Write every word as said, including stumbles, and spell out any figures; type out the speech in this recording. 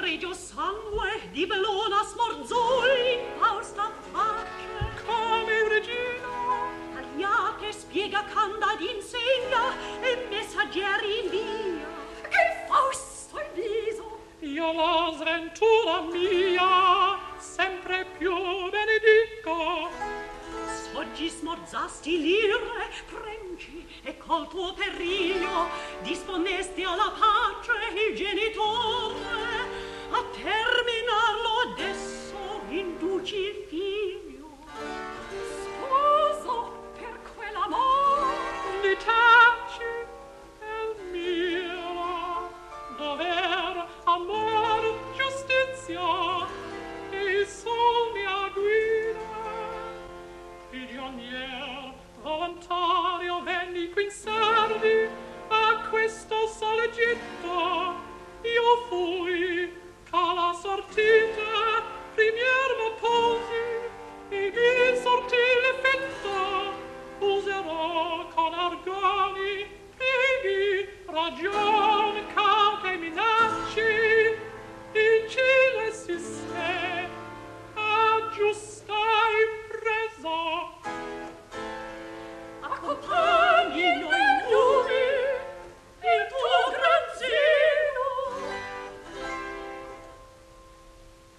regio sangue di Bellona smorzoi Fausta face come regina tagliate spiega canda insegna e messaggeri invia che Fausto il viso io la sventura mia sempre più benedica oggi smorzasti l'ira